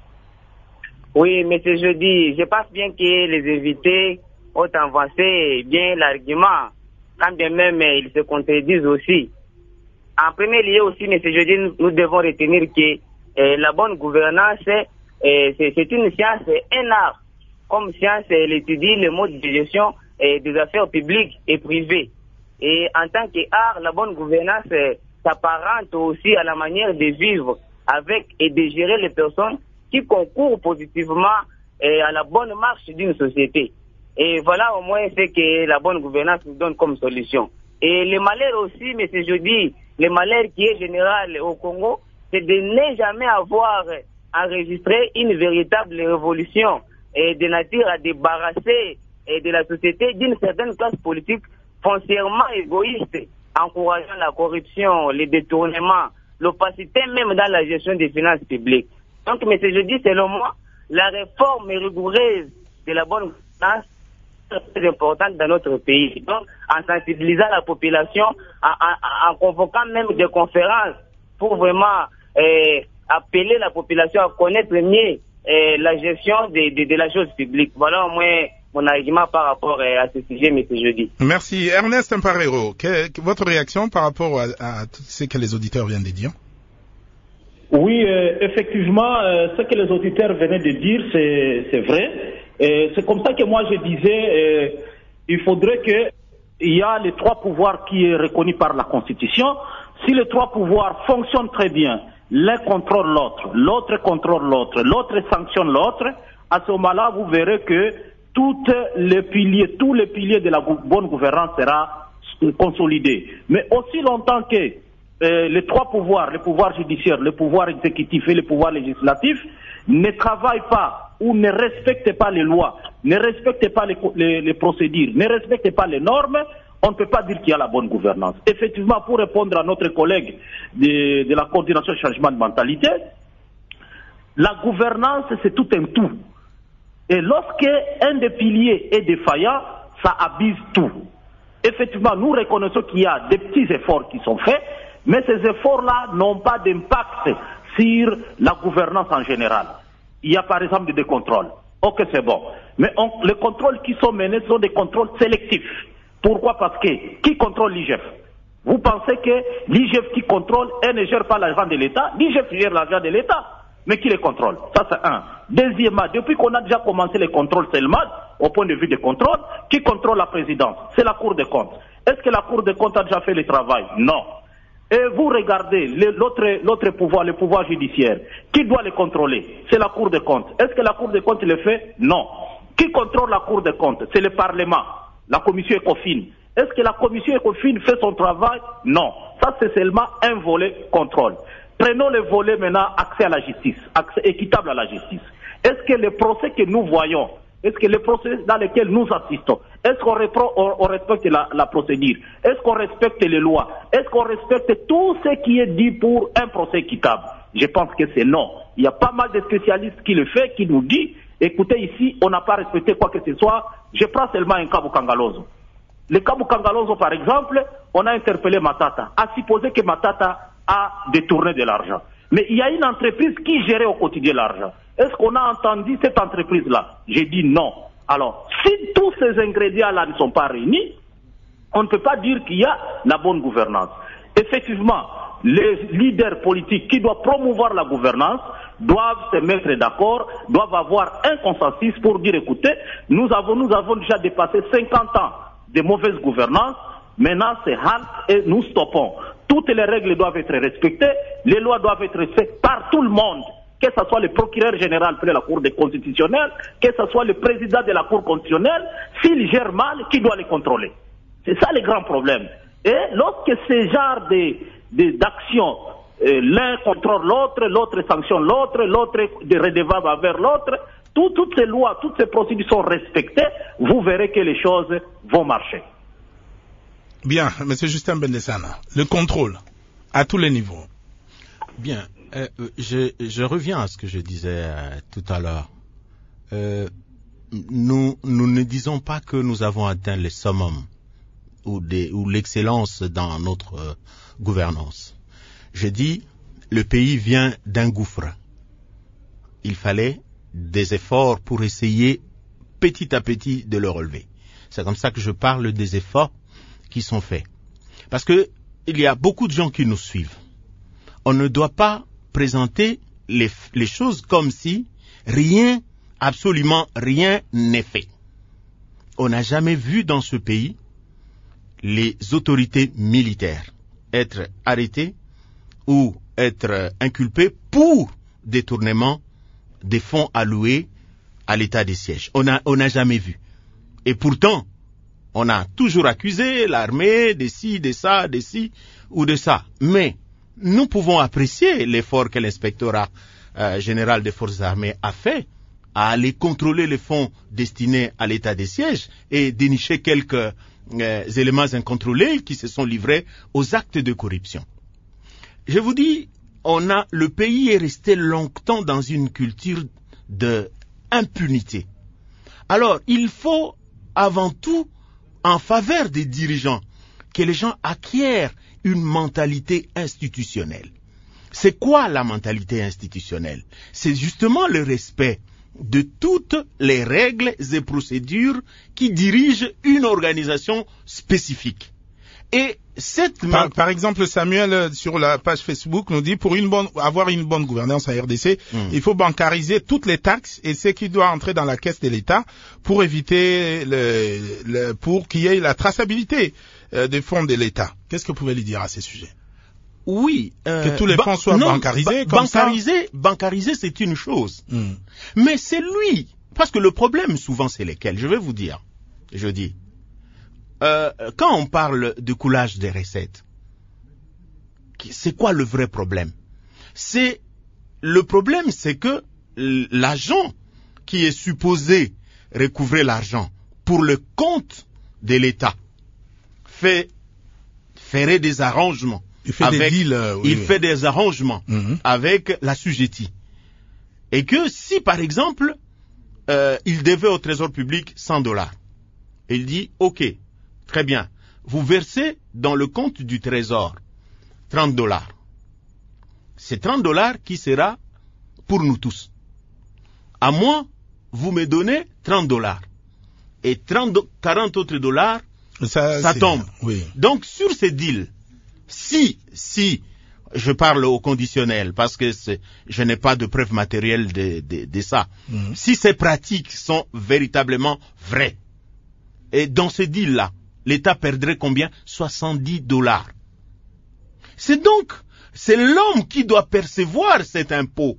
Oui, monsieur Jody, je pense bien que les invités ont avancé bien l'argument, quand bien même ils se contredisent aussi. En premier lieu aussi, monsieur Jody, nous, nous devons retenir que euh, la bonne gouvernance, euh, c'est, c'est une science, un art. Comme science, elle étudie le mode de gestion euh, des affaires publiques et privées. Et en tant qu'art, la bonne gouvernance euh, s'apparente aussi à la manière de vivre avec et de gérer les personnes qui concourent positivement euh, à la bonne marche d'une société. Et voilà au moins ce que la bonne gouvernance nous donne comme solution. Et le malheur aussi, mais c'est je dis, le malheur qui est général au Congo, c'est de ne jamais avoir enregistré une véritable révolution et de nature à débarrasser de la société d'une certaine classe politique foncièrement égoïste, encourageant la corruption, les détournements, l'opacité même dans la gestion des finances publiques. Donc, mais je dis, selon moi, la réforme rigoureuse de la bonne gouvernance est très importante dans notre pays. Donc, en sensibilisant la population, en, en, en convoquant même des conférences pour vraiment euh, appeler la population à connaître mieux euh, la gestion de, de, de la chose publique. Voilà au moins mon argument par rapport euh, à ce sujet, M. Jeudi. Merci. Ernest Mparero, que, que, votre réaction par rapport à, à tout ce que les auditeurs viennent de dire? Oui, euh, effectivement, euh, ce que les auditeurs venaient de dire, c'est, c'est vrai. Et c'est comme ça que moi je disais, euh, il faudrait que il y a les trois pouvoirs qui est reconnu par la Constitution. Si les trois pouvoirs fonctionnent très bien, l'un contrôle l'autre, l'autre contrôle l'autre, l'autre sanctionne l'autre, à ce moment-là, vous verrez que tous les piliers, tous les piliers de la bonne gouvernance sera consolidés. Mais aussi longtemps que euh, les trois pouvoirs, le pouvoir judiciaire, le pouvoir exécutif et le pouvoir législatif, ne travaillent pas ou ne respectent pas les lois, ne respectent pas les, les, les procédures, ne respectent pas les normes, on ne peut pas dire qu'il y a la bonne gouvernance. Effectivement, pour répondre à notre collègue de, de la coordination changement de mentalité, la gouvernance, c'est tout un tout. Et lorsque un des piliers est défaillant, ça abuse tout. Effectivement, nous reconnaissons qu'il y a des petits efforts qui sont faits, mais ces efforts-là n'ont pas d'impact sur la gouvernance en général. Il y a par exemple des contrôles. Ok, c'est bon. Mais on, les contrôles qui sont menés sont des contrôles sélectifs. Pourquoi? Parce que qui contrôle l'I G F? Vous pensez que l'I G F qui contrôle, elle ne gère pas l'argent de l'État? L'I G F gère l'argent de l'État. Mais qui les contrôle? Ça, c'est un. Deuxièmement, depuis qu'on a déjà commencé les contrôles seulement, au point de vue des contrôles, qui contrôle la présidence? C'est la Cour des comptes. Est-ce que la Cour des comptes a déjà fait le travail? Non. Et vous regardez l'autre pouvoir, le pouvoir judiciaire. Qui doit les contrôler? C'est la Cour des comptes. Est-ce que la Cour des comptes le fait? Non. Qui contrôle la Cour des comptes? C'est le Parlement, la commission ECOFIN. Est-ce que la commission ECOFIN fait son travail? Non. Ça, c'est seulement un volet contrôle. Prenons le volet maintenant accès à la justice, accès équitable à la justice. Est-ce que les procès que nous voyons, est-ce que les procès dans lesquels nous assistons, est-ce qu'on on, on respecte la, la procédure? Est-ce qu'on respecte les lois? Est-ce qu'on respecte tout ce qui est dit pour un procès équitable? Je pense que c'est non. Il y a pas mal de spécialistes qui le font, qui nous disent, écoutez ici, on n'a pas respecté quoi que ce soit. Je prends seulement un cas Bukangalozo. Le cas Bukangalozo, par exemple, on a interpellé Matata, à supposer que Matata a détourné de l'argent. Mais il y a une entreprise qui gérait au quotidien l'argent. Est-ce qu'on a entendu cette entreprise-là? J'ai dit non. Alors, si tous ces ingrédients-là ne sont pas réunis, on ne peut pas dire qu'il y a la bonne gouvernance. Effectivement, les leaders politiques qui doivent promouvoir la gouvernance doivent se mettre d'accord, doivent avoir un consensus pour dire, écoutez, nous avons, nous avons déjà dépassé cinquante ans de mauvaise gouvernance, maintenant c'est halt et nous stoppons. Toutes les règles doivent être respectées, les lois doivent être respectées par tout le monde, que ce soit le procureur général de la Cour constitutionnelle, que ce soit le président de la Cour constitutionnelle. S'il gère mal, qui doit les contrôler? C'est ça le grand problème. Et lorsque ce genre d'actions, euh, l'un contrôle l'autre, l'autre sanctionne l'autre, l'autre est redevable envers l'autre, tout, toutes ces lois, toutes ces procédures sont respectées, vous verrez que les choses vont marcher. Bien, M. Justin Bendesana, le contrôle à tous les niveaux. Bien, euh, je, je reviens à ce que je disais euh, tout à l'heure. Euh, nous, nous ne disons pas que nous avons atteint le summum ou, des, ou l'excellence dans notre euh, gouvernance. Je dis, le pays vient d'un gouffre. Il fallait des efforts pour essayer petit à petit de le relever. C'est comme ça que je parle des efforts qui sont faits. Parce que il y a beaucoup de gens qui nous suivent. On ne doit pas présenter les, les choses comme si rien, absolument rien n'est fait. On n'a jamais vu dans ce pays les autorités militaires être arrêtées ou être inculpées pour détournement des fonds alloués à l'état des sièges. On a, on n'a jamais vu. Et pourtant, on a toujours accusé l'armée de ci, de ça, de ci ou de ça. Mais nous pouvons apprécier l'effort que l'inspectorat euh, général des forces armées a fait à aller contrôler les fonds destinés à l'état des sièges et dénicher quelques euh, éléments incontrôlés qui se sont livrés aux actes de corruption. Je vous dis, on a, le pays est resté longtemps dans une culture de impunité. Alors, il faut avant tout, en faveur des dirigeants, que les gens acquièrent une mentalité institutionnelle. C'est quoi la mentalité institutionnelle? C'est justement le respect de toutes les règles et procédures qui dirigent une organisation spécifique. Et cette par, par exemple, Samuel sur la page Facebook nous dit pour une bonne, avoir une bonne gouvernance à R D C, mmh. il faut bancariser toutes les taxes et ce qui doit entrer dans la caisse de l'État pour éviter le, le pour qu'il y ait la traçabilité euh, des fonds de l'État. Qu'est-ce que vous pouvez lui dire à ces sujets? Oui, euh, que tous les fonds soient non, bancarisés. Ba- comme bancariser, ça. bancariser, c'est une chose, mmh. mais c'est lui, parce que le problème souvent c'est lesquels. Je vais vous dire, je dis. Euh, quand on parle de coulage des recettes, c'est quoi le vrai problème? C'est le problème, c'est que l'agent qui est supposé recouvrer l'argent pour le compte de l'État fait ferait des arrangements. Il fait avec, des deals. Euh, oui, il oui. fait des arrangements mmh. avec l'assujetti. Et que si par exemple euh, il devait au Trésor public cent dollars, il dit OK. Très bien. Vous versez dans le compte du Trésor trente dollars. C'est trente dollars qui sera pour nous tous. À moi, vous me donnez trente dollars. Et trente, quarante autres dollars, ça, ça tombe. Oui. Donc, sur ces deals, si, si, je parle au conditionnel, parce que c'est, je n'ai pas de preuve matérielle de, de, de ça. Mm-hmm. Si ces pratiques sont véritablement vraies, et dans ce deal-là, l'État perdrait combien? soixante-dix dollars. C'est donc, c'est l'homme qui doit percevoir cet impôt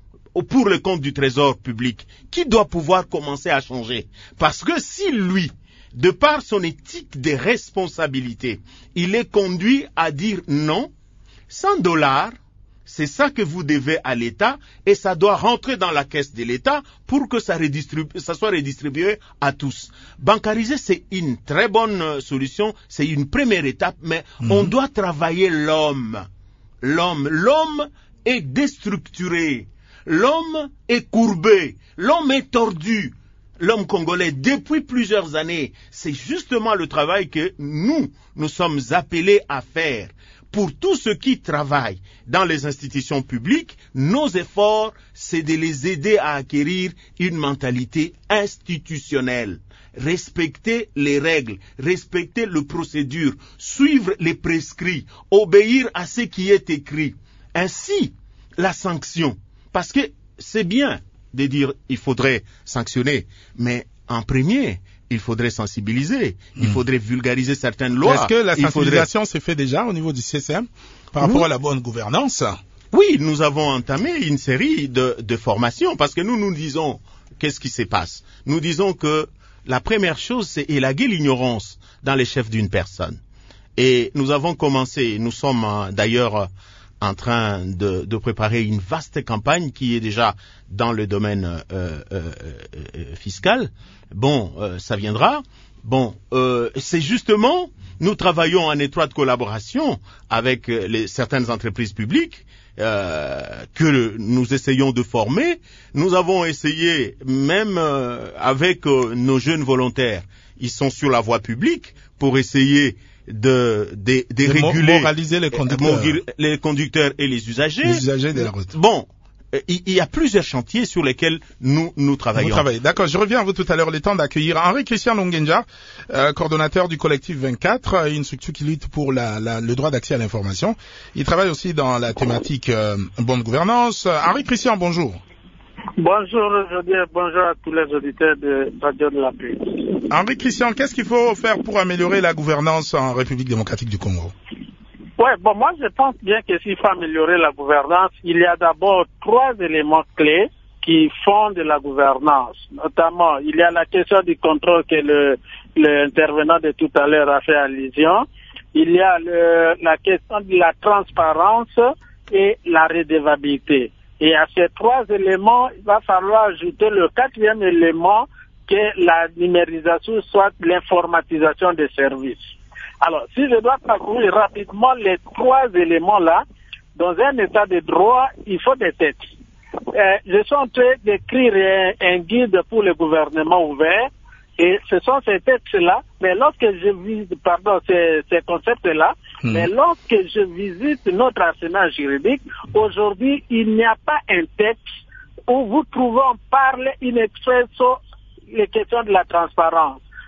pour le compte du Trésor public, qui doit pouvoir commencer à changer. Parce que si lui, de par son éthique de responsabilité, il est conduit à dire non, cent dollars, c'est ça que vous devez à l'État et ça doit rentrer dans la caisse de l'État pour que ça, ça soit redistribué à tous. Bancariser, c'est une très bonne solution, c'est une première étape, mais mmh. on doit travailler l'homme. L'homme, l'homme est déstructuré, l'homme est courbé, l'homme est tordu. L'homme congolais, depuis plusieurs années, c'est justement le travail que nous, nous sommes appelés à faire. Pour tous ceux qui travaillent dans les institutions publiques, nos efforts, c'est de les aider à acquérir une mentalité institutionnelle. Respecter les règles, respecter les procédures, suivre les prescrits, obéir à ce qui est écrit. Ainsi, la sanction, parce que c'est bien de dire il faudrait sanctionner, mais en premier, il faudrait sensibiliser, mmh. il faudrait vulgariser certaines lois. Est-ce que la sensibilisation faudrait... s'est fait déjà au niveau du C C M par rapport oui. à la bonne gouvernance? Oui, nous avons entamé une série de, de formations parce que nous nous disons qu'est-ce qui se passe. Nous disons que la première chose, c'est élaguer l'ignorance dans les chefs d'une personne. Et nous avons commencé, nous sommes euh, d'ailleurs euh, en train de, de préparer une vaste campagne qui est déjà dans le domaine euh, euh, euh, fiscal. Bon, euh, ça viendra. Bon, euh, c'est justement, nous travaillons en étroite collaboration avec les, certaines entreprises publiques euh, que nous essayons de former. Nous avons essayé, même euh, avec euh, nos jeunes volontaires, ils sont sur la voie publique pour essayer de, de, de, de réguler moraliser les conducteurs. les conducteurs et les usagers. Les usagers de la route. Bon. Il y a plusieurs chantiers sur lesquels nous nous travaillons. Vous travaillez. D'accord, je reviens à vous tout à l'heure. Le temps d'accueillir Henri-Christian Longenja, euh, coordonnateur du collectif vingt-quatre, une structure qui lutte pour la, la, le droit d'accès à l'information. Il travaille aussi dans la thématique euh, bonne gouvernance. Henri-Christian, bonjour. Bonjour, je dis bonjour à tous les auditeurs de Radio de la Paix. Henri-Christian, qu'est-ce qu'il faut faire pour améliorer la gouvernance en République démocratique du Congo? Ouais, bon, moi je pense bien que s'il faut améliorer la gouvernance, il y a d'abord trois éléments clés qui font de la gouvernance. Notamment, il y a la question du contrôle que le l'intervenant de tout à l'heure a fait allusion. Il y a le, la question de la transparence et la redevabilité. Et à ces trois éléments, il va falloir ajouter le quatrième élément, que la numérisation, soit l'informatisation des services. Alors, si je dois parcourir rapidement les trois éléments-là, dans un état de droit, il faut des textes. Euh, je suis en train d'écrire un, un guide pour le gouvernement ouvert, et ce sont ces textes-là, mais lorsque je visite, pardon, ces, ces concepts-là, mmh. mais lorsque je visite notre arsenal juridique, aujourd'hui, il n'y a pas un texte où vous trouvez en parle une expression les questions de la transparence.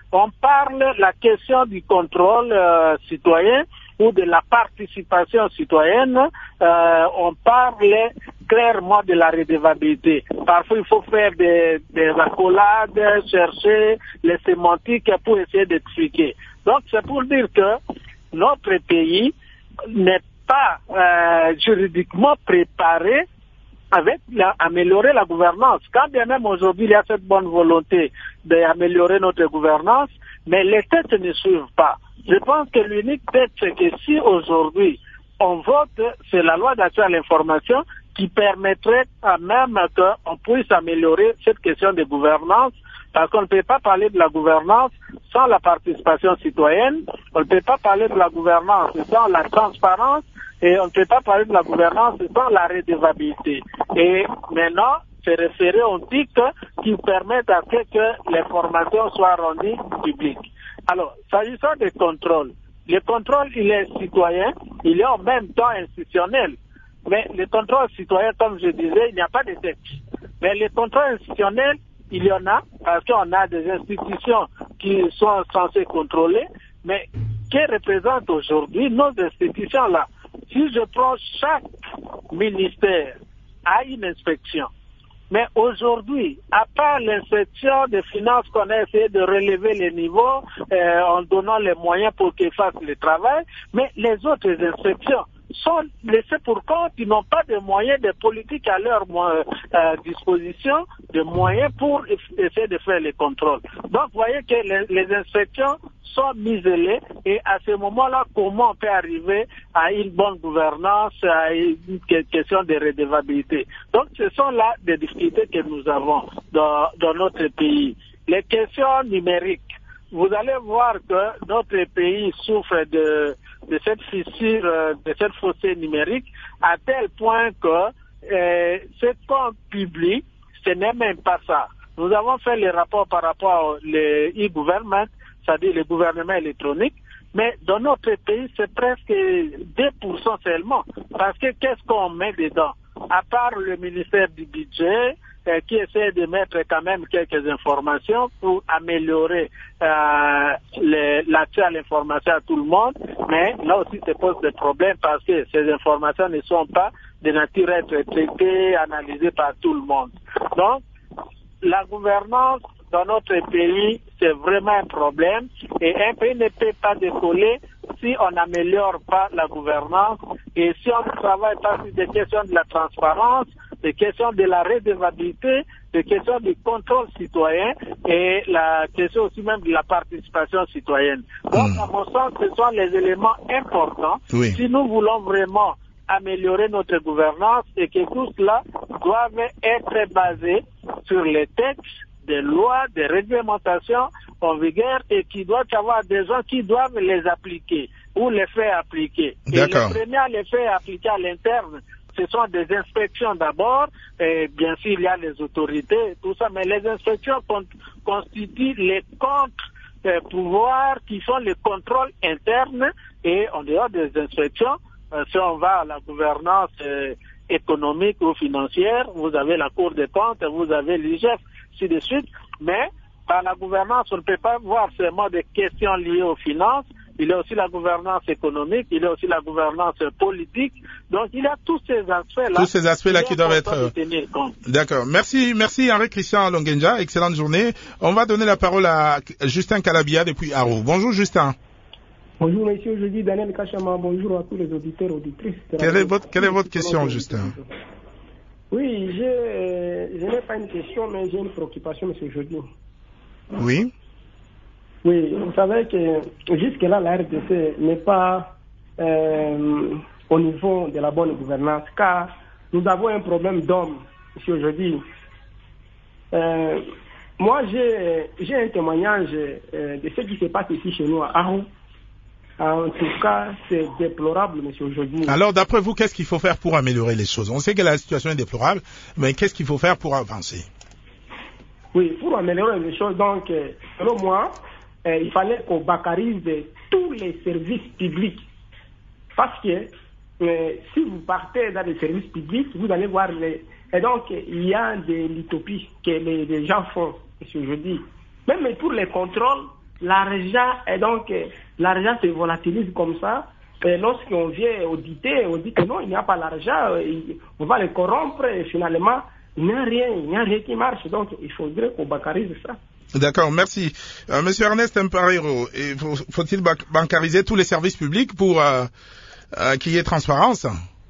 on parle de la question du contrôle euh, citoyen ou de la participation citoyenne, euh, on parle clairement de la redevabilité. Parfois, il faut faire des, des accolades, chercher les sémantiques pour essayer d'expliquer. Donc, c'est pour dire que notre pays n'est pas euh, juridiquement préparé avec la, améliorer la gouvernance. Quand bien même aujourd'hui il y a cette bonne volonté d'améliorer notre gouvernance, mais les têtes ne suivent pas. Je pense que l'unique tête, c'est que si aujourd'hui on vote, c'est la loi d'accès à l'information qui permettrait quand même qu'on puisse améliorer cette question de gouvernance, parce qu'on ne peut pas parler de la gouvernance sans la participation citoyenne, on ne peut pas parler de la gouvernance sans la transparence, et on ne peut pas parler de la gouvernance sans la redevabilité. Et maintenant, c'est référé au T I C qui permettent à ce que l'information soit rendue publique. Alors, s'agissant des contrôles, le contrôle, il est citoyen, il est en même temps institutionnel. Mais le contrôle citoyen, comme je disais, il n'y a pas de texte. Mais le contrôle institutionnel, il y en a, parce qu'on a des institutions qui sont censées contrôler, mais que représentent aujourd'hui nos institutions-là? Si je prends chaque ministère à une inspection, mais aujourd'hui, à part l'inspection des finances qu'on a essayé de relever les niveaux euh, en donnant les moyens pour qu'ils fassent le travail, mais les autres inspections sont laissées pour compte, ils n'ont pas de moyens, de politiques à leur euh, disposition, de moyens pour essayer de faire les contrôles. Donc, vous voyez que les, les inspections sont muselées et à ce moment-là, comment on peut arriver à une bonne gouvernance, à une question de redevabilité. Donc, ce sont là des difficultés que nous avons dans, dans notre pays. Les questions numériques. Vous allez voir que notre pays souffre de, de cette fissure, de cette fossé numérique, à tel point que euh, ce qu'on publie, ce n'est même pas ça. Nous avons fait les rapports par rapport au e-government, c'est-à-dire le gouvernement électronique, mais dans notre pays, c'est presque deux pour cent seulement. Parce que qu'est-ce qu'on met dedans? À part le ministère du budget, euh, qui essaie de mettre quand même quelques informations pour améliorer euh, l'accès à l'information à tout le monde, mais là aussi ça pose des problèmes parce que ces informations ne sont pas de nature à être traitées, analysées par tout le monde. Donc, la gouvernance dans notre pays, c'est vraiment un problème et un pays ne peut pas décoller si on n'améliore pas la gouvernance et si on ne travaille pas sur des questions de la transparence, des questions de la redevabilité, des questions du contrôle citoyen et la question aussi même de la participation citoyenne. Donc, mmh. à mon sens, ce sont les éléments importants. Oui. Si nous voulons vraiment améliorer notre gouvernance et que tout cela doit être basé sur les textes, des lois, des réglementations en vigueur et qui doivent avoir des gens qui doivent les appliquer ou les faire appliquer. Et les premiers à les faire appliquer à l'interne, ce sont des inspections d'abord, et bien sûr il y a les autorités, tout ça, mais les inspections con constituent les contre-pouvoirs qui font le contrôle interne et en dehors des inspections, euh, si on va à la gouvernance euh, économique ou financière, vous avez la Cour des comptes, vous avez l'I G F, ainsi de suite, mais par la gouvernance, on ne peut pas voir seulement des questions liées aux finances, il y a aussi la gouvernance économique, il y a aussi la gouvernance politique, donc il y a tous ces aspects-là. Tous ces aspects-là qui doivent être... D'accord. Merci, merci Henri Christian Longenja, excellente journée. On va donner la parole à Justin Calabia depuis Haro. Bonjour Justin. Bonjour monsieur, je dis Daniel Kachama, bonjour à tous les auditeurs et auditrices. Quelle est votre, quelle est votre question Justin? Oui, je, euh, je n'ai pas une question, mais j'ai une préoccupation, monsieur Jeudi. Oui. Oui, vous savez que jusque-là, la R D C n'est pas euh, au niveau de la bonne gouvernance, car nous avons un problème d'hommes, monsieur Jeudi. Euh, moi, j'ai un témoignage euh, de ce qui se passe ici chez nous à Haro. En tout cas, c'est déplorable, monsieur Jeudi. Alors, d'après vous, qu'est-ce qu'il faut faire pour améliorer les choses? On sait que la situation est déplorable, mais qu'est-ce qu'il faut faire pour avancer? Oui, pour améliorer les choses, donc, selon moi, euh, il fallait qu'on baccarise tous les services publics. Parce que euh, si vous partez dans les services publics, vous allez voir les... Et donc, il y a de l'utopie que les, les gens font, monsieur Jeudi. Même pour les contrôles, l'argent, et donc, l'argent se volatilise comme ça. Et lorsqu'on vient auditer, on dit que non, il n'y a pas l'argent, on va les corrompre et finalement, il n'y a rien, il n'y a rien qui marche. Donc, il faudrait qu'on bancarise ça. D'accord, merci. Euh, Monsieur Ernest Mparero, faut-il bancariser tous les services publics pour euh, euh, qu'il y ait transparence?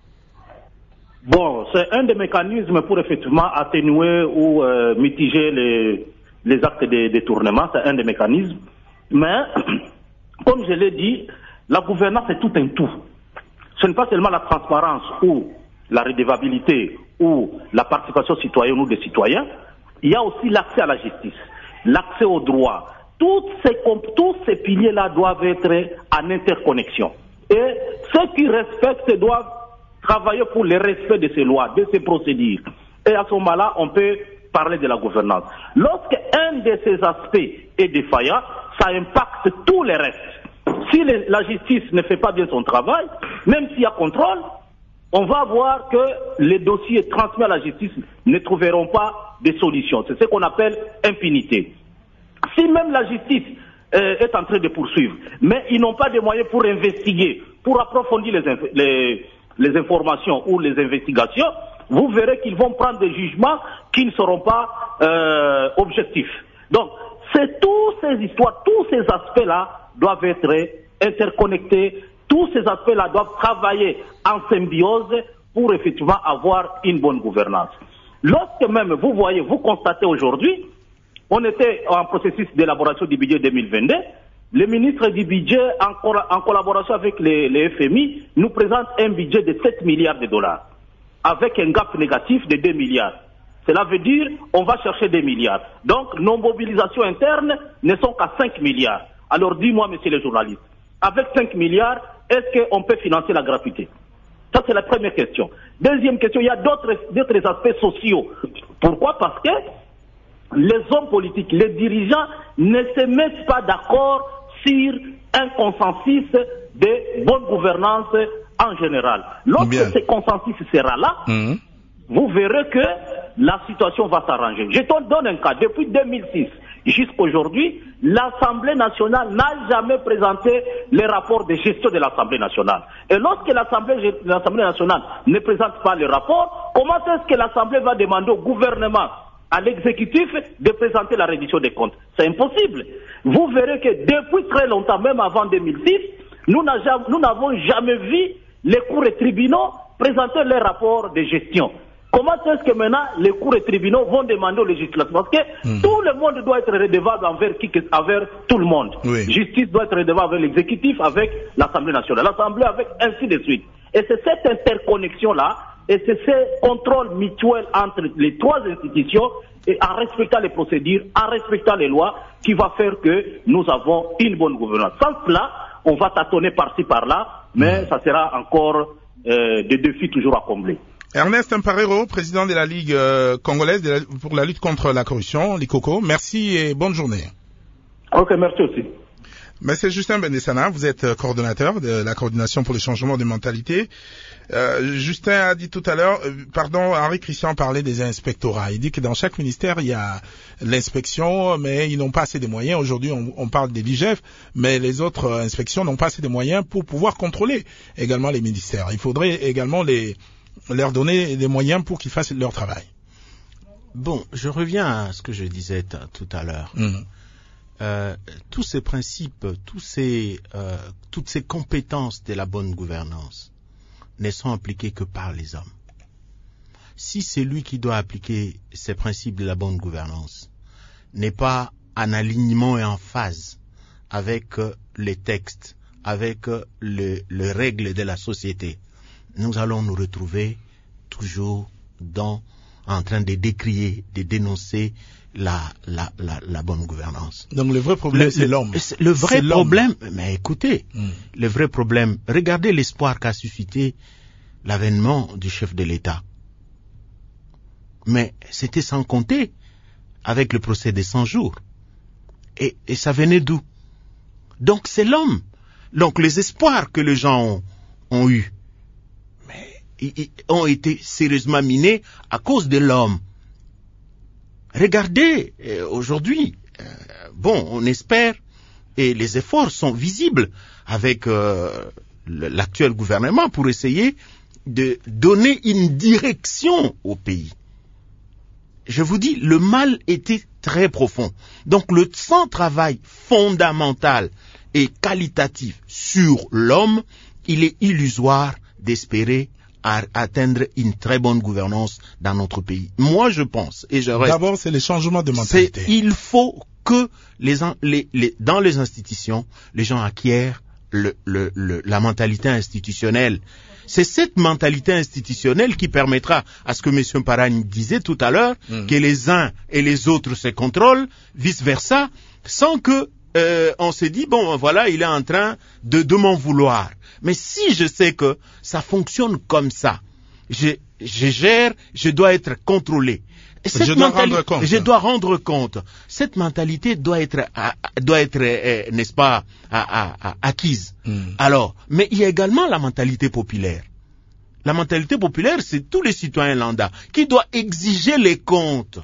Bon, c'est un des mécanismes pour effectivement atténuer ou euh, mitiger les, les actes de détournement, c'est un des mécanismes. Mais, comme je l'ai dit, la gouvernance est tout un tout. Ce n'est pas seulement la transparence ou la redevabilité ou la participation citoyenne ou des citoyens, il y a aussi l'accès à la justice, l'accès aux droits. Toutes ces, tous ces piliers-là doivent être en interconnexion. Et ceux qui respectent doivent travailler pour le respect de ces lois, de ces procédures. Et à ce moment-là, on peut parler de la gouvernance. Lorsque un de ces aspects est défaillant, ça impacte tous les restes. Si les, la justice ne fait pas bien son travail, même s'il y a contrôle, on va voir que les dossiers transmis à la justice ne trouveront pas de solution. C'est ce qu'on appelle impunité. Si même la justice euh, est en train de poursuivre, mais ils n'ont pas de moyens pour investiguer, pour approfondir les, inf les, les informations ou les investigations, vous verrez qu'ils vont prendre des jugements qui ne seront pas euh, objectifs. Donc, c'est toutes ces histoires, tous ces aspects-là doivent être interconnectés. Tous ces aspects-là doivent travailler en symbiose pour effectivement avoir une bonne gouvernance. Lorsque même, vous voyez, vous constatez aujourd'hui, on était en processus d'élaboration du budget deux mille vingt-deux, le ministre du budget, en, en collaboration avec les, les F M I, nous présente un budget de sept milliards de dollars, avec un gap négatif de deux milliards. Cela veut dire on va chercher des milliards. Donc, nos mobilisations internes ne sont qu'à cinq milliards. Alors, dis-moi, messieurs les journalistes, avec cinq milliards, est-ce qu'on peut financer la gratuité? Ça, c'est la première question. Deuxième question, il y a d'autres aspects sociaux. Pourquoi? Parce que les hommes politiques, les dirigeants ne se mettent pas d'accord sur un consensus de bonne gouvernance en général. Lorsque Bien. ce consensus sera là, mmh. vous verrez que la situation va s'arranger. Je te donne un cas. Depuis deux mille six jusqu'à aujourd'hui, l'Assemblée nationale n'a jamais présenté les rapports de gestion de l'Assemblée nationale. Et lorsque l'Assemblée nationale ne présente pas les rapports, comment est-ce que l'Assemblée va demander au gouvernement, à l'exécutif, de présenter la reddition des comptes? C'est impossible. Vous verrez que depuis très longtemps, même avant deux mille six, nous n'avons jamais vu les cours et tribunaux présenter les rapports de gestion. Comment est-ce que maintenant les cours et tribunaux vont demander aux législateurs? Parce que mmh. tout le monde doit être redevable envers, qui, envers tout le monde. Oui. Justice doit être redevable avec l'exécutif, avec l'Assemblée nationale, l'Assemblée avec ainsi de suite. Et c'est cette interconnexion-là, et c'est ce contrôle mutuel entre les trois institutions, et en respectant les procédures, en respectant les lois, qui va faire que nous avons une bonne gouvernance. Sans cela, on va tâtonner par-ci par-là, mais mmh. ça sera encore euh, des défis toujours à combler. Ernest Mparero, président de la Ligue euh, congolaise de la, pour la lutte contre la corruption, l'I C O C O, merci et bonne journée. Ok, merci aussi. Monsieur Justin Bendesana, vous êtes coordonnateur de la coordination pour le changement de mentalité. Euh, Justin a dit tout à l'heure, euh, pardon, Henri Christian parlait des inspectorats. Il dit que dans chaque ministère, il y a l'inspection, mais ils n'ont pas assez de moyens. Aujourd'hui, on, on parle des l'I G F, mais les autres euh, inspections n'ont pas assez de moyens pour pouvoir contrôler également les ministères. Il faudrait également les, leur donner des moyens pour qu'ils fassent leur travail. Bon, je reviens à ce que je disais tout à l'heure. Mmh. Euh, tous ces principes, tous ces, euh, toutes ces compétences de la bonne gouvernance ne sont appliquées que par les hommes. Si c'est lui qui doit appliquer ces principes de la bonne gouvernance n'est pas en alignement et en phase avec euh, les textes, avec euh, le, les règles de la société, nous allons nous retrouver toujours dans, en train de décrier, de dénoncer la, la, la, la bonne gouvernance. Donc le vrai problème, c'est l'homme. Le vrai problème, mais écoutez, mm. le vrai problème, regardez l'espoir qu'a suscité l'avènement du chef de l'État. Mais c'était sans compter avec le procès des cent jours. Et, et ça venait d'où? Donc c'est l'homme. Donc les espoirs que les gens ont, ont eus, mais ils, ils ont été sérieusement minés à cause de l'homme. Regardez, euh, aujourd'hui, euh, bon, on espère et les efforts sont visibles avec euh, l'actuel gouvernement pour essayer de donner une direction au pays. Je vous dis, le mal était très profond. Donc le sans travail fondamental et qualitatif sur l'homme, il est illusoire d'espérer à atteindre une très bonne gouvernance dans notre pays. Moi, je pense, et je reste... D'abord, c'est les changements de mentalité. Il faut que les, les, les, dans les institutions, les gens acquièrent le, le, le, la mentalité institutionnelle. C'est cette mentalité institutionnelle qui permettra à ce que M. Paragne disait tout à l'heure, mmh. que les uns et les autres se contrôlent, vice-versa, sans que euh, on se dit, bon, voilà, il est en train de, de m'en vouloir. Mais si je sais que ça fonctionne comme ça, je, je gère, je dois être contrôlé. Cette je dois rendre compte. Je dois rendre compte. Cette mentalité doit être, doit être, euh, n'est-ce pas, à, à, à, acquise. Mm. Alors, mais il y a également la mentalité populaire. La mentalité populaire, c'est tous les citoyens lambda qui doivent exiger les comptes.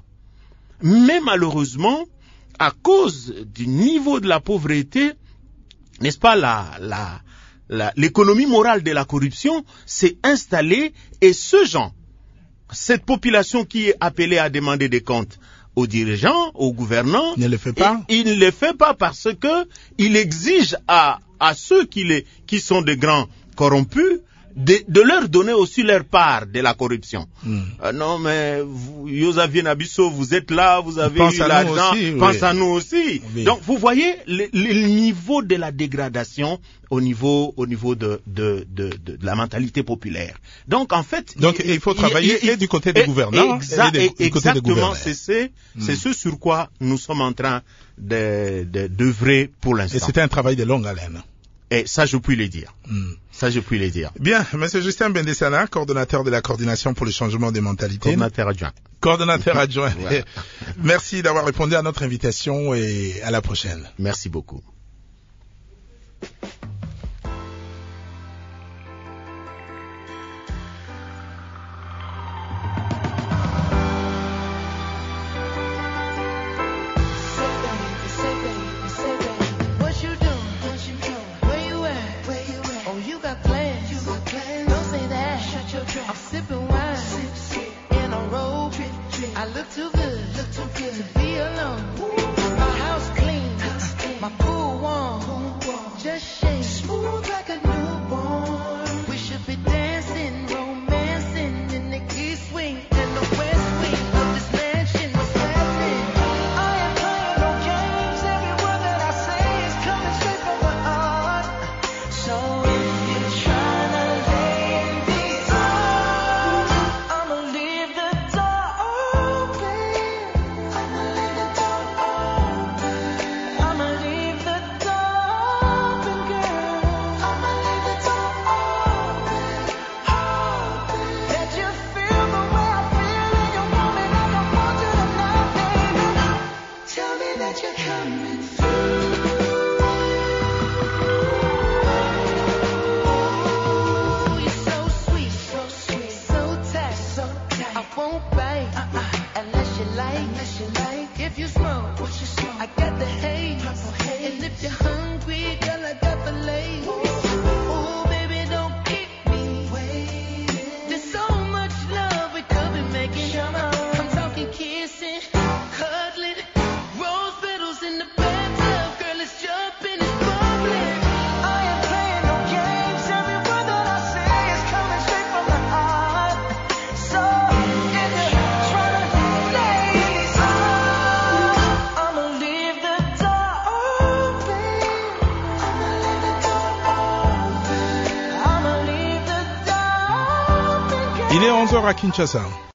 Mais malheureusement, à cause du niveau de la pauvreté, n'est-ce pas, la, la, la, l'économie morale de la corruption s'est installée et ce genre, cette population qui est appelée à demander des comptes aux dirigeants, aux gouvernants, ne le fait pas. Il ne le fait pas parce que il exige à, à ceux qui, les, qui sont des grands corrompus de, de leur donner aussi leur part de la corruption. Mm. Euh, non, mais vous, Yosavier Nabisso, vous êtes là, vous avez pense eu l'argent, pense oui. à nous aussi. Oui. Donc, vous voyez le, le niveau de la dégradation au niveau, au niveau de, de, de, de, de la mentalité populaire. Donc, en fait... Donc, il, il faut travailler il, il, et du côté des et, gouvernants exa- et, des, et du côté des gouverneurs. Exactement, c'est, c'est, mm. c'est ce sur quoi nous sommes en train de, de, d'œuvrer pour l'instant. Et c'était un travail de longue haleine. Et ça, je puis le dire. Mm. Ça, je puis le dire. Bien, Monsieur Justin Bendessana, coordonnateur de la coordination pour le changement des mentalités. Coordonnateur adjoint. Coordonnateur adjoint. Voilà. Merci d'avoir répondu à notre invitation et à la prochaine. Merci beaucoup. Il est onze heures à Kinshasa.